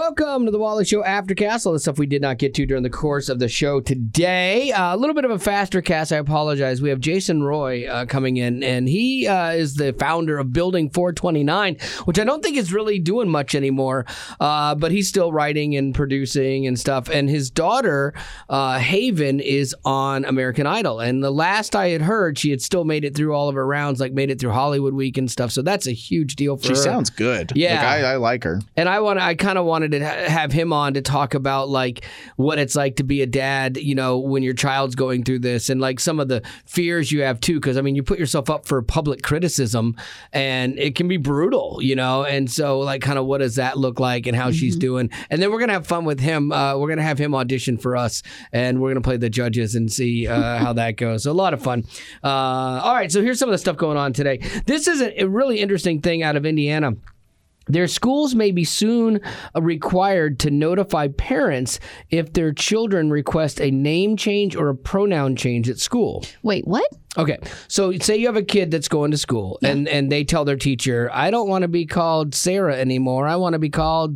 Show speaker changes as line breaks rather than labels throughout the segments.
Welcome to the Wally Show Aftercast. All the stuff we did not get to during the course of the show today. A little bit of a faster cast. I apologize. We have Jason Roy coming in, and he is the founder of Building 429, which I don't think is really doing much anymore, but he's still writing and producing and stuff. And his daughter, Haven, is on American Idol. And the last I had heard, she had still made it through all of her rounds, like made it through Hollywood Week and stuff. So that's a huge deal for her.
She sounds good.
Yeah.
Like, I like her.
And I kind of wanted to have him on to talk about like what it's like to be a dad, you know, when your child's going through this, and like some of the fears you have too, because I mean, you put yourself up for public criticism and it can be brutal, you know, and so like kind of what does that look like and how she's doing. And then we're going to have fun with him. We're going to have him audition for us, and we're going to play the judges and see how that goes. So a lot of fun. All right, so here's some of the stuff going on today. This is a really interesting thing out of Indiana. Their schools may be soon required to notify parents if their children request a name change or a pronoun change at school.
Wait, what?
Okay, so say you have a kid that's going to school, and they tell their teacher, I don't want to be called Sarah anymore. I want to be called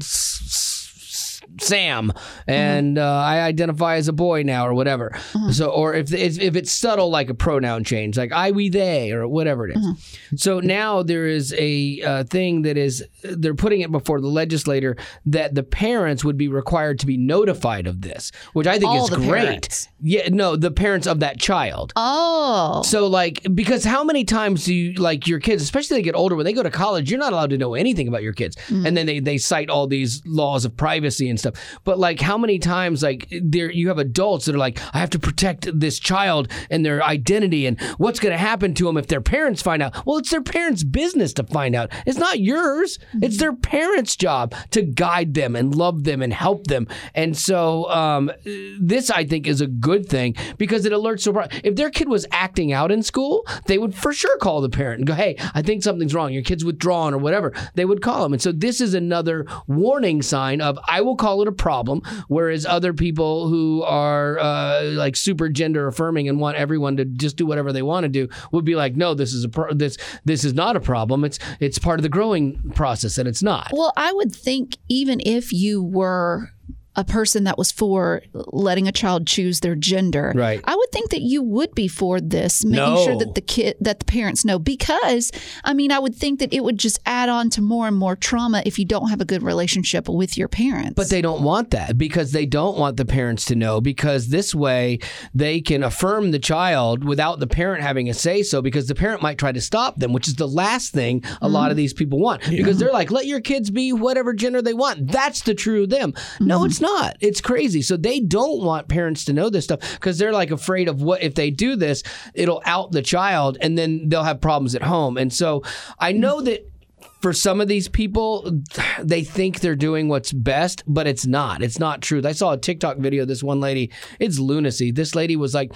Sam, and I identify as a boy now, or whatever. So, or if it's subtle, like a pronoun change, like I, we, they, or whatever it is. So now there is a thing that is, they're putting it before the legislator that the parents would be required to be notified of this, which I think is great.
Parents.
Yeah, no, the parents of that child.
Oh.
So like, because how many times do you, like your kids, especially they get older, when they go to college, you're not allowed to know anything about your kids. And then they cite all these laws of privacy and stuff. But like how many times like you have adults that are like, I have to protect this child and their identity and what's going to happen to them if their parents find out. Well, it's their parents' business to find out. It's not yours. It's their parents' job to guide them and love them and help them. And so this, I think, is a good thing because it alerts. If their kid was acting out in school, they would for sure call the parent and go, hey, I think something's wrong. Your kid's withdrawn or whatever. They would call them. And so this is another warning sign of I will call it a problem, whereas other people who are like super gender affirming and want everyone to just do whatever they want to do would be like, no, this is this is not a problem. It's part of the growing process, and it's not.
Well, I would think even if you were a person that was for letting a child choose their gender,
right,
I would think that you would be for this, making sure that the parents know, because I mean, I would think that it would just add on to more and more trauma if you don't have a good relationship with your parents.
But they don't want that because they don't want the parents to know, because this way they can affirm the child without the parent having a say so, because the parent might try to stop them, which is the last thing a lot of these people want, because they're like, let your kids be whatever gender they want. That's the true them. No, it's not. It's crazy. So they don't want parents to know this stuff because they're like afraid of what if they do this, it'll out the child and then they'll have problems at home. And so I know that for some of these people, they think they're doing what's best, but it's not. It's not true. I saw a TikTok video of this one lady. It's lunacy. This lady was like,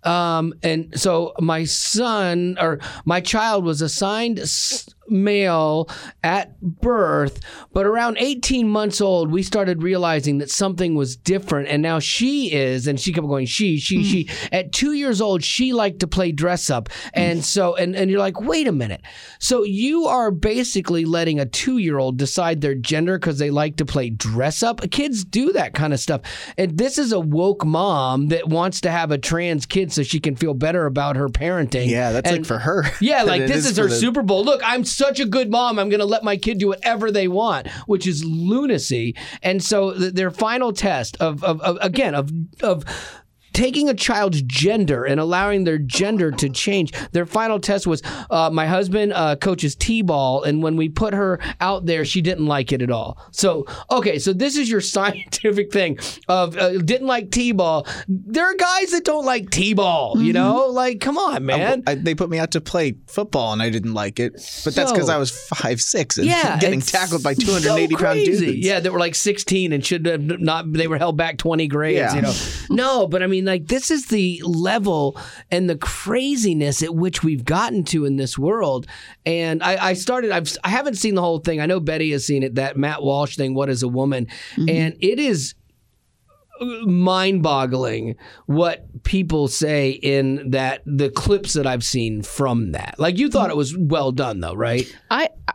and so my child was assigned male at birth, but around 18 months old, we started realizing that something was different. And now she is, and she kept going, she. At 2 years old, she liked to play dress up. And so, and you're like, wait a minute. So you are basically letting a 2-year-old decide their gender because they like to play dress up. Kids do that kind of stuff. And this is a woke mom that wants to have a trans kid so she can feel better about her parenting.
Yeah, that's like for her.
Yeah, like this is her Super Bowl. Look, I'm such a good mom. I'm going to let my kid do whatever they want, which is lunacy. And so their final test of taking a child's gender and allowing their gender to change. Their final test was, my husband coaches T-ball, and when we put her out there, she didn't like it at all. So, okay, so this is your scientific thing of didn't like T-ball. There are guys that don't like T-ball, you know? Like, come on, man.
They put me out to play football, and I didn't like it. But that's because I was 5'6" and getting tackled by 280-pound dudes.
Yeah, that were like 16 and should have not, they were held back 20 grades, you know? No, but I mean, like, this is the level and the craziness at which we've gotten to in this world. And I haven't seen the whole thing. I know Betty has seen it, that Matt Walsh thing, What is a Woman? And it is mind-boggling what people say in the clips that I've seen from that. Like, you thought it was well done, though, right?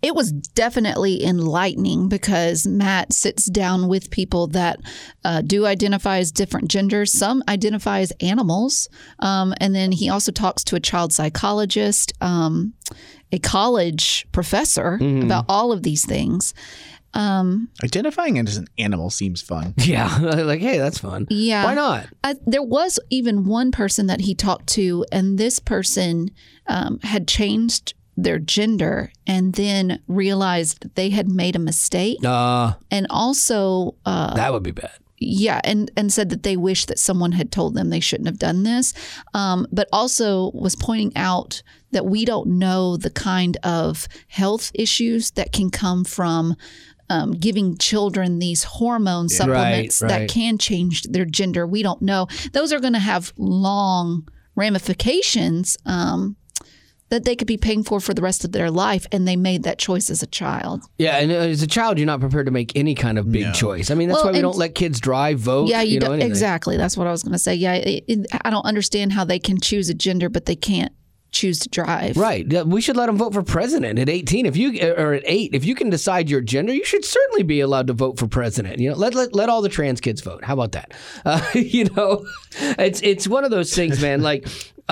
it was definitely enlightening because Matt sits down with people that do identify as different genders. Some identify as animals. And then he also talks to a child psychologist, a college professor about all of these things.
Identifying as an animal seems fun.
Yeah. Like, hey, that's fun.
Yeah.
Why not?
There was even one person that he talked to, and this person had changed their gender and then realized that they had made a mistake. And also...
that would be bad.
Yeah, and said that they wish that someone had told them they shouldn't have done this, but also was pointing out that we don't know the kind of health issues that can come from giving children these hormone supplements that can change their gender. We don't know. Those are going to have long ramifications that they could be paying for the rest of their life, and they made that choice as a child.
Yeah, and as a child, you're not prepared to make any kind of big choice. I mean, that's why we don't let kids drive, vote.
Yeah,
you know,
exactly. That's what I was going to say. Yeah, I don't understand how they can choose a gender, but they can't choose to drive.
Right. We should let them vote for president at 18. Or at 8, if you can decide your gender, you should certainly be allowed to vote for president. You know, let all the trans kids vote. How about that? You know, it's one of those things, man. Like,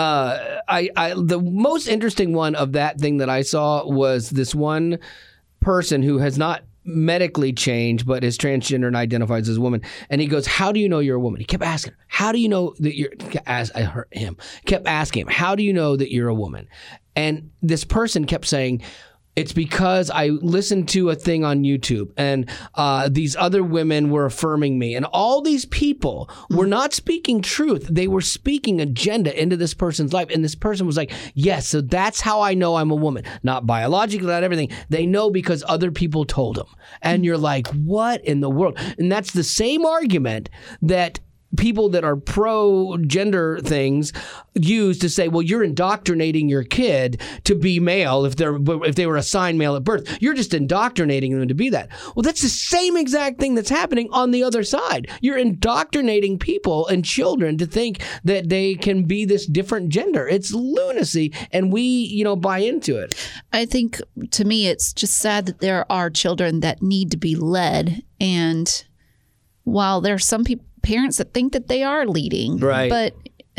the most interesting one of that thing that I saw was this one person who has not medically changed but is transgender and identifies as a woman, and he goes, how do you know you're a woman? He kept asking, how do you know that you're, I heard him, kept asking him, how do you know that you're a woman? And this person kept saying, it's because I listened to a thing on YouTube and these other women were affirming me. And all these people were not speaking truth. They were speaking agenda into this person's life. And this person was like, yes, so that's how I know I'm a woman. Not biologically, not everything. They know because other people told them. And you're like, what in the world? And that's the same argument that people that are pro-gender things use to say, well, you're indoctrinating your kid to be male if they were assigned male at birth. You're just indoctrinating them to be that. Well, that's the same exact thing that's happening on the other side. You're indoctrinating people and children to think that they can be this different gender. It's lunacy, and we, buy into it.
I think, to me, it's just sad that there are children that need to be led, and while there are some parents that think that they are leading,
right?
But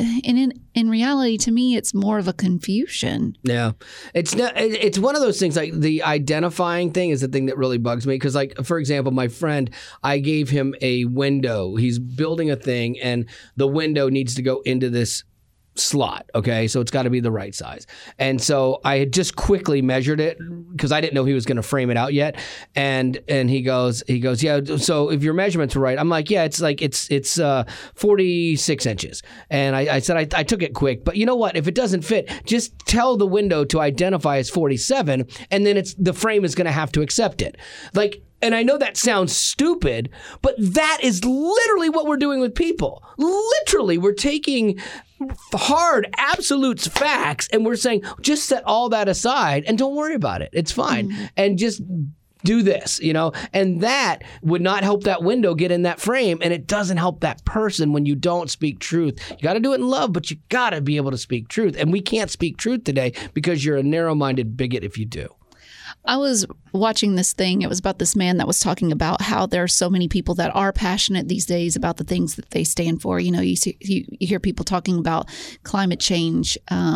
in reality, to me, it's more of a confusion.
Yeah, it's one of those things. Like the identifying thing is the thing that really bugs me because, like, for example, my friend, I gave him a window. He's building a thing, and the window needs to go into this slot. Okay, so it's got to be the right size. And so I had just quickly measured it because I didn't know he was going to frame it out yet. And he goes, yeah. So if your measurements are right, I'm like, yeah, it's 46 inches. And I said I took it quick, but you know what? If it doesn't fit, just tell the window to identify as 47, and then the frame is going to have to accept it. Like. And I know that sounds stupid, but that is literally what we're doing with people. Literally, we're taking hard absolute facts and we're saying, just set all that aside and don't worry about it. It's fine. Mm-hmm. And just do this, and that would not help that window get in that frame. And it doesn't help that person when you don't speak truth. You got to do it in love, but you got to be able to speak truth. And we can't speak truth today because you're a narrow-minded bigot if you do.
I was watching this thing. It was about this man that was talking about how there are so many people that are passionate these days about the things that they stand for. You hear people talking about climate change,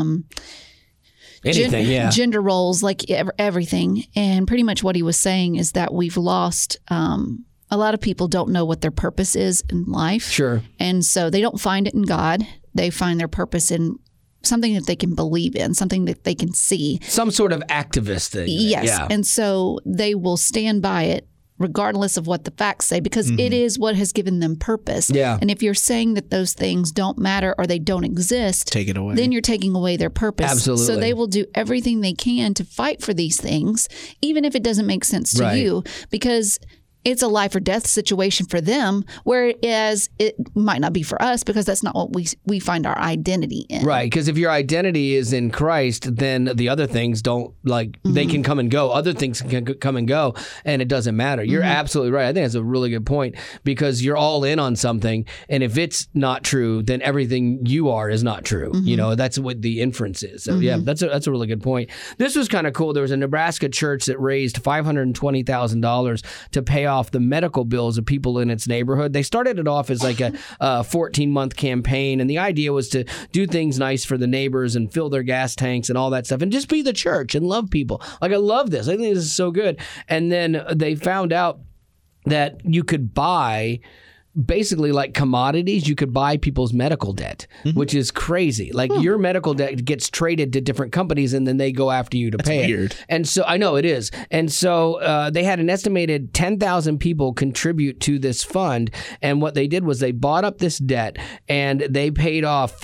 gender roles, like everything. And pretty much what he was saying is that we've lost a lot of people don't know what their purpose is in life.
Sure.
And so they don't find it in God. They find their purpose in something that they can believe in, something that they can see.
Some sort of activist thing.
Yes.
Yeah.
And so they will stand by it regardless of what the facts say because it is what has given them purpose.
Yeah.
And if you're saying that those things don't matter or they don't exist,
take it away.
Then you're taking away their purpose.
Absolutely.
So they will do everything they can to fight for these things, even if it doesn't make sense to you, because it's a life or death situation for them, whereas it might not be for us because that's not what we find our identity in.
Right, because if your identity is in Christ, then the other things don't, like, they can come and go. Other things can come and go, and it doesn't matter. You're absolutely right. I think that's a really good point, because you're all in on something, and if it's not true, then everything you are is not true. You know, that's what the inference is. So, yeah, that's a really good point. This was kind of cool. There was a Nebraska church that raised $520,000 to pay off the medical bills of people in its neighborhood. They started it off as like a 14-month campaign, and the idea was to do things nice for the neighbors and fill their gas tanks and all that stuff and just be the church and love people. Like, I love this. I think this is so good. And then they found out that you could buy basically like commodities. You could buy people's medical debt, which is crazy. Like your medical debt gets traded to different companies and then they go after you to pay
weird.
it. And so I know it is. And so they had an estimated 10,000 people contribute to this fund. And what they did was they bought up this debt and they paid off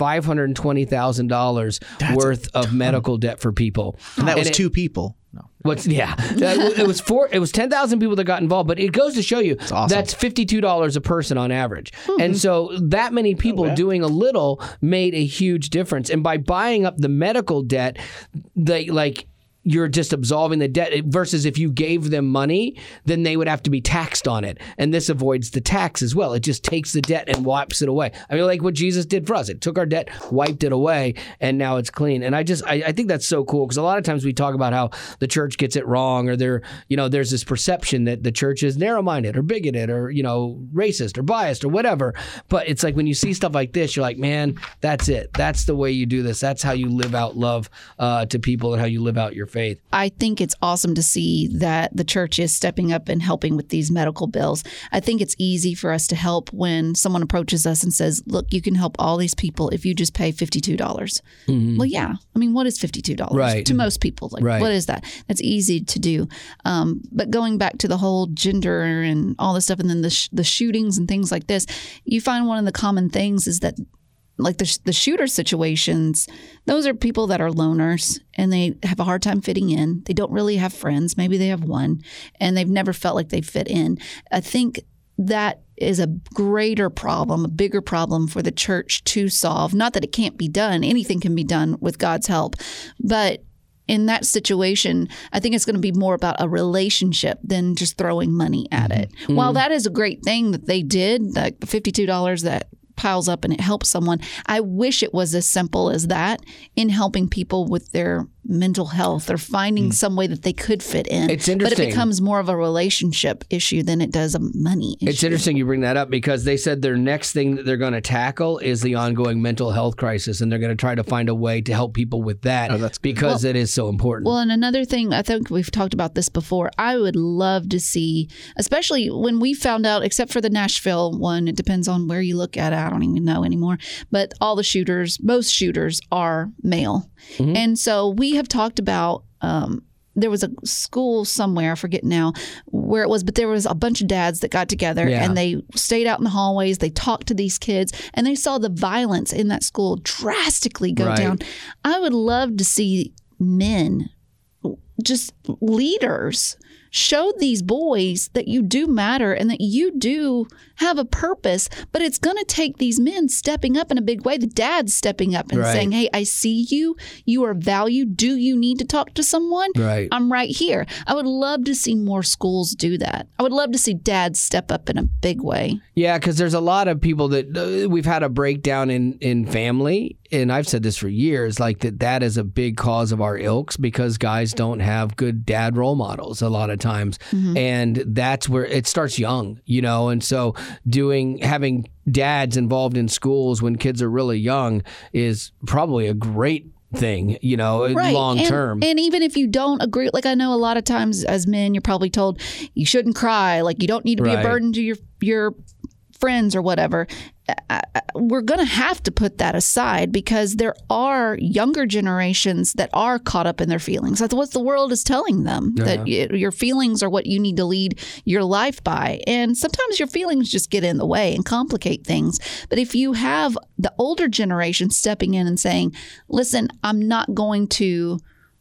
$520,000 worth of medical debt for people.
And that was 2 people. No.
It was 10,000 people that got involved, but it goes to show you
awesome.
That's $52 a person on average. And so that many people doing a little made a huge difference. And by buying up the medical debt, you're just absolving the debt, versus if you gave them money, then they would have to be taxed on it. And this avoids the tax as well. It just takes the debt and wipes it away. I mean, like what Jesus did for us. It took our debt, wiped it away, and now it's clean. And I think that's so cool, because a lot of times we talk about how the church gets it wrong, or there's this perception that the church is narrow-minded or bigoted or, racist or biased or whatever. But it's like when you see stuff like this, you're like, man, that's it. That's the way you do this. That's how you live out love to people and how you live out your faith.
I think it's awesome to see that the church is stepping up and helping with these medical bills. I think it's easy for us to help when someone approaches us and says, look, you can help all these people if you just pay $52. Well, yeah. I mean, what is $52?
Right.
To most people? Like, what is that? That's easy to do. But going back to the whole gender and all this stuff, and then the shootings and things like this, you find one of the common things is that, like the shooter situations, those are people that are loners and they have a hard time fitting in. They don't really have friends. Maybe they have one and they've never felt like they fit in. I think that is a greater problem, a bigger problem for the church to solve. Not that it can't be done. Anything can be done with God's help. But in that situation, I think it's going to be more about a relationship than just throwing money at it. While that is a great thing that they did, like the $52 that piles up and it helps someone, I wish it was as simple as that in helping people with their mental health or finding some way that they could fit in.
It's interesting.
But it becomes more of a relationship issue than it does a money issue.
It's interesting you bring that up, because they said their next thing that they're going to tackle is the ongoing mental health crisis, and they're going to try to find a way to help people with that because it is so important.
Well, and another thing, I think we've talked about this before, I would love to see, especially when we found out, except for the Nashville one, it depends on where you look at it, I don't even know anymore, but all the shooters, most shooters are male. And so we have talked about, there was a school somewhere, I forget now where it was, but there was a bunch of dads that got together and they stayed out in the hallways. They talked to these kids and they saw the violence in that school drastically go down. I would love to see men, just leaders, show these boys that you do matter and that you do have a purpose, but it's going to take these men stepping up in a big way. The dads stepping up and saying, hey, I see you. You are valued. Do you need to talk to someone? I'm right here. I would love to see more schools do that. I would love to see dads step up in a big way.
Yeah, because there's a lot of people that we've had a breakdown in family. And I've said this for years, like that is a big cause of our ilks, because guys don't have good dad role models a lot of times. And that's where it starts young, and so having dads involved in schools when kids are really young is probably a great thing, long term.
And even if you don't agree, like I know a lot of times as men, you're probably told you shouldn't cry, like you don't need to be a burden to your friends or whatever. We're going to have to put that aside, because there are younger generations that are caught up in their feelings. That's what the world is telling them, that your feelings are what you need to lead your life by. And sometimes your feelings just get in the way and complicate things. But if you have the older generation stepping in and saying, listen, I'm not going to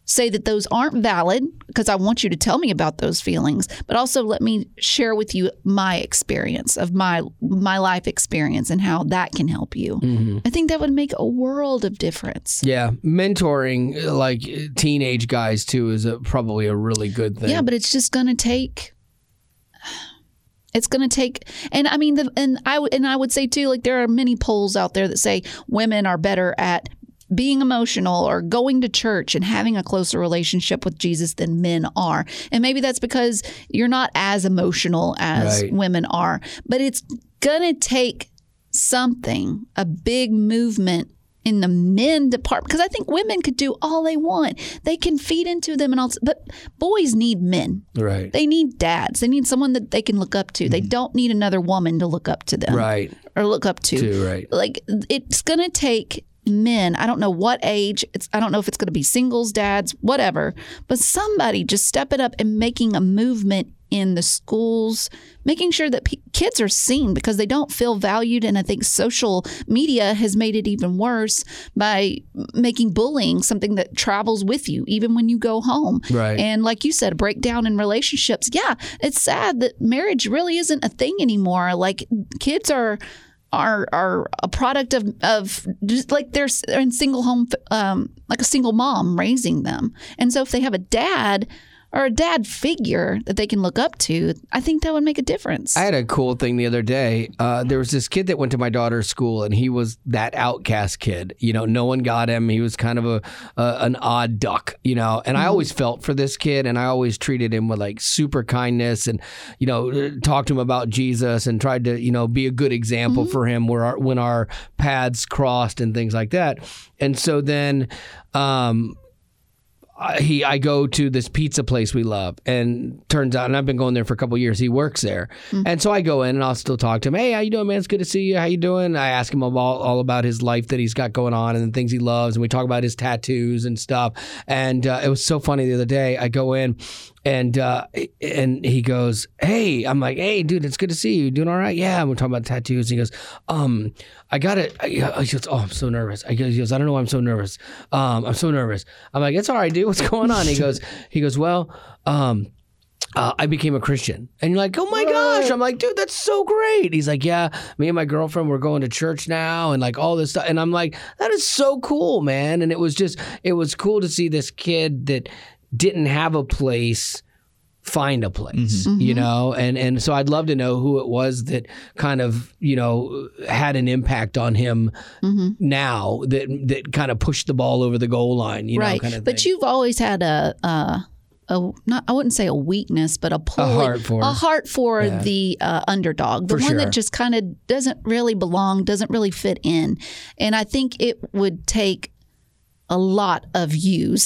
say that those aren't valid, because I want you to tell me about those feelings, but also let me share with you my experience of my life experience and how that can help you. Mm-hmm. I think that would make a world of difference.
Yeah. Mentoring like teenage guys too is probably a really good thing.
Yeah, but it's just going to take... It's going to take, and I mean, I would say too, like there are many polls out there that say women are better at being emotional or going to church and having a closer relationship with Jesus than men are. And maybe that's because you're not as emotional as women are. But it's going to take something, a big movement in the men department, because I think women could do all they want. They can feed into them and all, but boys need men.
Right.
They need dads. They need someone that they can look up to. They don't need another woman to look up to them.
Right.
Or look up to.
Right.
Like it's going to take men, I don't know what age, I don't know if it's going to be singles, dads, whatever, but somebody just stepping up and making a movement in the schools, making sure that kids are seen because they don't feel valued. And I think social media has made it even worse by making bullying something that travels with you, even when you go home.
Right. And
like you said, a breakdown in relationships. Yeah, it's sad that marriage really isn't a thing anymore. Like kids are a product of just like they're in single home, like a single mom raising them. And so if they have a dad or a dad figure that they can look up to, I think that would make a difference.
I had a cool thing the other day. There was this kid that went to my daughter's school, and he was that outcast kid. You know, no one got him. He was kind of an odd duck, you know. And I always felt for this kid, and I always treated him with like super kindness and, you know, talked to him about Jesus and tried to, you know, be a good example for him when our paths crossed and things like that. And so then I go to this pizza place we love, and turns out, and I've been going there for a couple of years, he works there. And so I go in and I'll still talk to him. Hey, how you doing, man? It's good to see you. How you doing? I ask him all about his life that he's got going on and the things he loves. And we talk about his tattoos and stuff. And it was so funny the other day. I go in and he goes, hey, I'm like, hey, dude, it's good to see you. You doing all right? Yeah. And we're talking about tattoos. And he goes, I got it. He goes, oh, I'm so nervous. He goes, I don't know why I'm so nervous. I'm so nervous. I'm like, it's all right, dude. What's going on? He goes, well, I became a Christian. And you're like, oh my gosh. I'm like, dude, that's so great. He's like, yeah, me and my girlfriend, we're going to church now and like all this stuff. And I'm like, that is so cool, man. And it was cool to see this kid that didn't have a place find a place, you know? And so I'd love to know who it was that kind of, you know, had an impact on him now that kind of pushed the ball over the goal line, you know, kind of thing.
But you've always had I wouldn't say a weakness, but a heart for the underdog, the one that just kind of doesn't really belong, doesn't really fit in. And I think it would take a lot of yous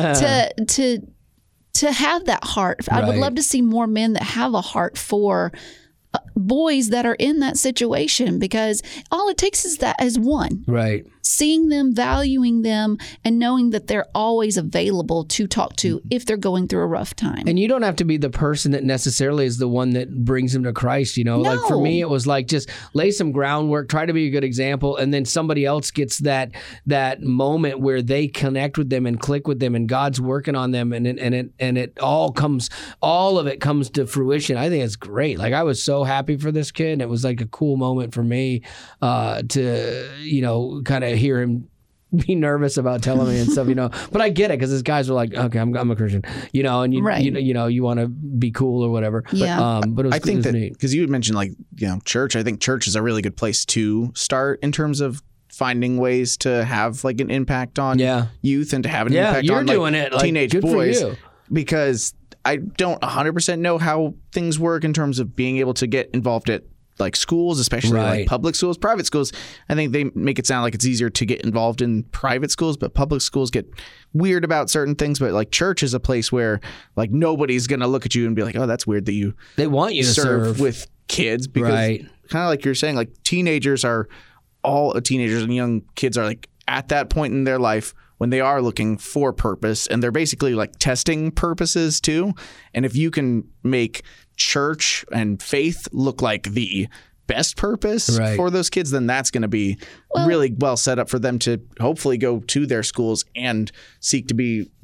to have that heart. I would love to see more men that have a heart for boys that are in that situation, because all it takes is that as one.
Right.
Seeing them, valuing them, and knowing that they're always available to talk to if they're going through a rough time.
And you don't have to be the person that necessarily is the one that brings them to Christ, you know?
No.
Like for me, it was like just lay some groundwork, try to be a good example, and then somebody else gets that moment where they connect with them and click with them, and God's working on them, and it all of it comes to fruition. I think it's great. Like I was so happy for this kid, and it was like a cool moment for me to, you know, kind of hear him be nervous about telling me and stuff, you know. But I get it, because his guys were like, okay, I'm a Christian, you know, and you want to be cool or whatever.
Yeah.
But it was,
I think that
neat.
because you had mentioned like, you know, church. I think church is a really good place to start in terms of finding ways to have like an impact on youth and to have an impact on
doing
like,
it. Like,
teenage
good
boys.
for you.
Because I don't 100% know how things work in terms of being able to get involved at like schools, especially like public schools. Private schools, I think they make it sound like it's easier to get involved in private schools, but public schools get weird about certain things. But like church is a place where like nobody's going to look at you and be like, oh, that's weird that they
want you to serve
with kids. Because kind of like you're saying, like teenagers and young kids are like at that point in their life when they are looking for purpose, and they're basically like testing purposes too. And if you can make church and faith look like the best purpose for those kids, then that's going to be really well set up for them to hopefully go to their schools and seek to be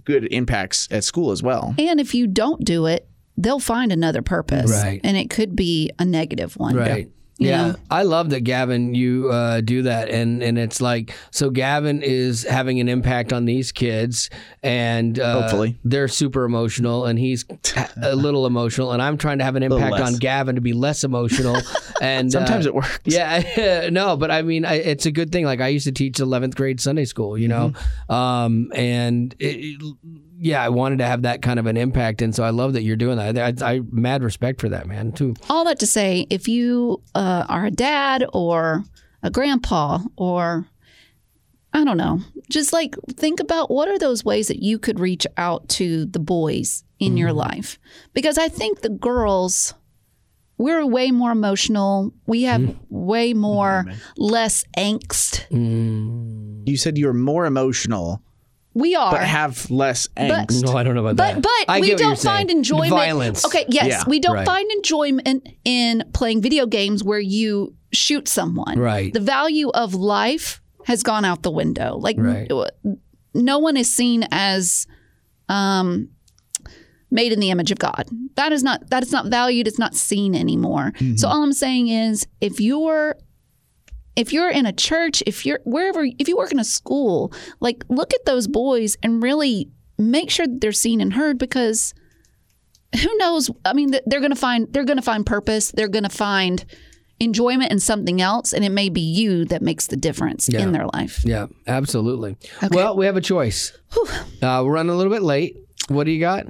good impacts at school as well.
And if you don't do it, they'll find another purpose.
Right.
And it could be a negative one.
Right.
You
Yeah,
know?
I love that, Gavin, you do that. And it's like, so Gavin is having an impact on these kids, and
Hopefully.
they're super emotional, and he's a little emotional, and I'm trying to have an impact on Gavin to be less emotional. And
Sometimes it works.
Yeah, no, but I mean, it's a good thing. Like, I used to teach 11th grade Sunday school, you know, and yeah, I wanted to have that kind of an impact, and so I love that you're doing that. I mad respect for that, man, too.
All that to say, if you are a dad or a grandpa or I don't know, just like think about what are those ways that you could reach out to the boys in your life. Because I think the girls, we're way more emotional. We have way more less angst.
You said you're more emotional,
We are.
but have less angst.
No, I don't know about that.
But
I
we
get what you're
don't find
saying.
enjoyment.
Violence.
Okay, yes,
Yeah,
we don't
right.
find enjoyment in playing video games where you shoot someone.
Right.
The value of life has gone out the window. Like
Right.
no one is seen as made in the image of God. That is not valued. It's not seen anymore. So all I'm saying is, if you're in a church, if you work in a school, like look at those boys and really make sure that they're seen and heard, because who knows? I mean, they're going to find purpose. They're going to find enjoyment in something else, and it may be you that makes the difference in their life.
Yeah, absolutely. Well, we have a choice. We're running a little bit late. What do you got?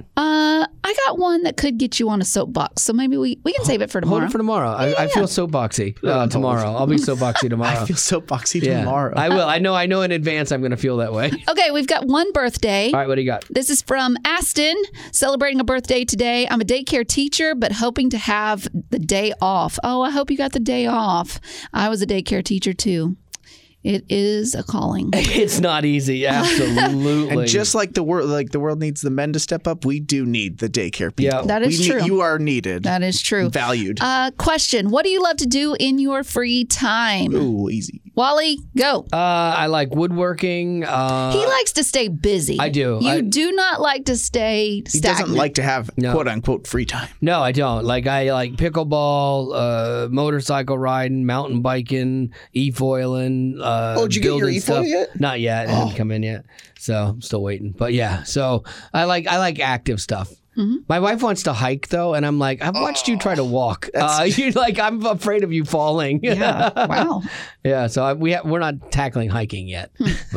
I got one that could get you on a soapbox, so maybe we can save it for tomorrow.
Hold it for tomorrow. I feel soapboxy tomorrow. I'll be soapboxy tomorrow.
I feel so boxy
Yeah.
tomorrow.
I will. I know in advance I'm going to feel that way.
Okay, we've got one birthday.
All right, what do you got?
This is from Aston, celebrating a birthday today. I'm a daycare teacher, but hoping to have the day off. Oh, I hope you got the day off. I was a daycare teacher too. It is a calling.
It's not easy. Absolutely.
And just like the world needs the men to step up, we do need the daycare people.
Yeah.
That is true.
You are needed.
That is true.
Valued.
Question: what do you love to do in your free time?
Ooh, easy.
Wally, go.
I like woodworking.
He likes to stay busy.
I do.
You do not like to stay
He
stagnant.
doesn't like to have quote unquote free time.
No, I don't. Like, I like pickleball, motorcycle riding, mountain biking, e-foiling.
Did you get your
building
e-foil
stuff.
yet?
Not yet. It hasn't come in yet. So I'm still waiting. But yeah, so I like active stuff. My wife wants to hike though, and I'm like, I've watched you try to walk. You're like, I'm afraid of you falling.
Yeah. Wow.
Yeah. So we're not tackling hiking yet.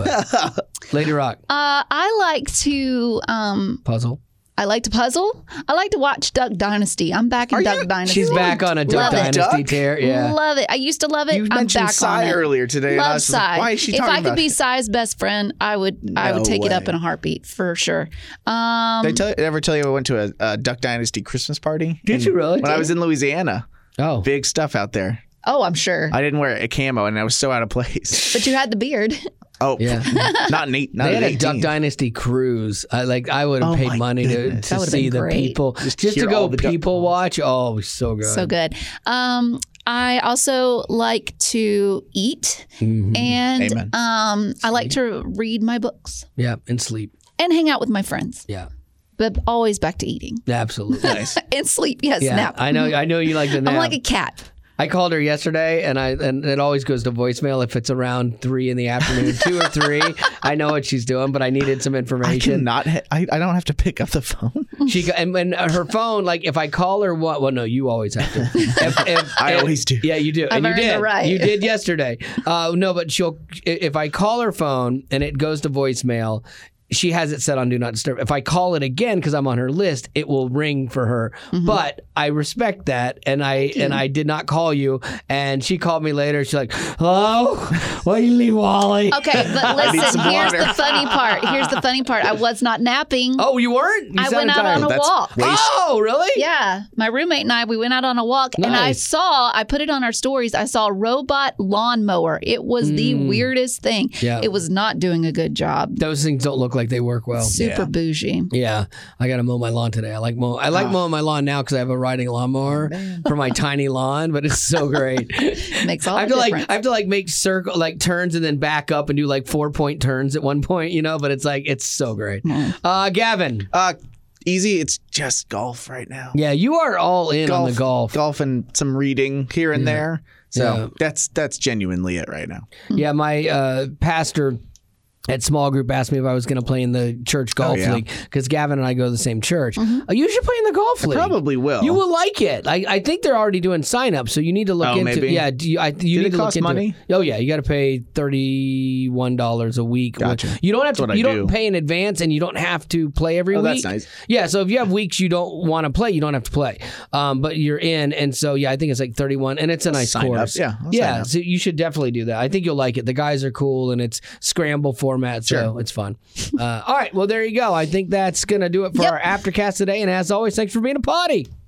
But Lady Rock,
I like to
puzzle.
I like to puzzle. I like to watch Duck Dynasty. I'm back in Duck Dynasty.
She's back on a Duck
Love it.
Dynasty
Duck?
tear. Yeah.
Love it. I used to love it.
You
I'm
mentioned
back
Psy
on it.
earlier today. and I
Love
was like,
Psy.
why is she
If
talking
I could
about
be
it?
Psy's best friend, I would take it up
way.
in a heartbeat for sure.
Did I ever tell you I went to a Duck Dynasty Christmas party?
Did you really?
When I was in Louisiana.
Oh.
Big stuff out there.
Oh, I'm sure.
I didn't wear a camo, and I was so out of place.
But you had the beard.
Oh,
Yeah.
not neat. Not
They had
at
a Duck
18.
Dynasty cruise. I would have
Oh,
paid
my
money
goodness.
to
That would've
see
been
the
great.
people. Just to
hear
go
all the duck
people
calls.
watch. Oh, it was so good.
So good. I also like to eat, and
Amen.
I like to read my books
Yeah, and sleep.
and hang out with my friends.
Yeah,
But always back to eating
absolutely.
Nice.
and sleep. Yes,
Yeah,
nap.
I know you like to nap.
I'm like a cat.
I called her yesterday, and it always goes to voicemail if it's around 3 in the afternoon, 2 or 3. I know what she's doing, but I needed some
I
information.
cannot. I don't have to pick up the phone.
And her phone, like if I call her, well, no, you always have to.
I always do.
Yeah, you do, and you
earned the
did.
right.
You did yesterday. No, but if I call her phone and it goes to voicemail, she has it set on Do Not Disturb. If I call it again because I'm on her list, it will ring for her. But I respect that, and I did not call you. And she called me later. She's like, "Hello, why you leave Wally?"
Okay, but
need
listen,
some
here's
water.
the funny part. Here's the funny part. I was not napping.
Oh, you weren't? You
I
sounded
went out
tired.
on a
That's
walk.
way-
Oh, really?
Yeah, my roommate and I, we went out on a walk, and
Nice.
I put it on our stories. I saw a robot lawnmower. It was the weirdest thing.
Yeah.
It was not doing a good job.
Those things don't look like they work well.
Super bougie.
Yeah, I got to mow my lawn today. I like mowing my lawn now because I have a riding lawnmower for my tiny lawn, but it's so great.
Makes all the difference.
I have to make turns and then back up and do 4-point turns at one point, but it's so great. Gavin.
Easy. It's just golf right now.
Yeah, you are all in on the golf.
Golf and some reading here and there. So that's genuinely it right now.
Yeah, my pastor at small group asked me if I was going to play in the church golf league because Gavin and I go to the same church. You should play in the golf league.
I probably will.
You will like it. I think they're already doing sign-ups, so you need to look into
maybe.
Yeah, you need to look into
money?
Oh yeah, you got to pay $31 a week.
Gotcha.
You don't have to. You don't pay in advance, and you don't have to play every week.
That's nice.
Yeah, so if you have weeks you don't want to play, you don't have to play. But you're in, and so I think it's 31, and it's a nice course.
Yeah,
yeah. So you should definitely do that. I think you'll like it. The guys are cool, and it's scramble format, so it's fun. All right, well there you go. I think that's gonna do it for our Aftercast today. And as always, thanks for being a potty.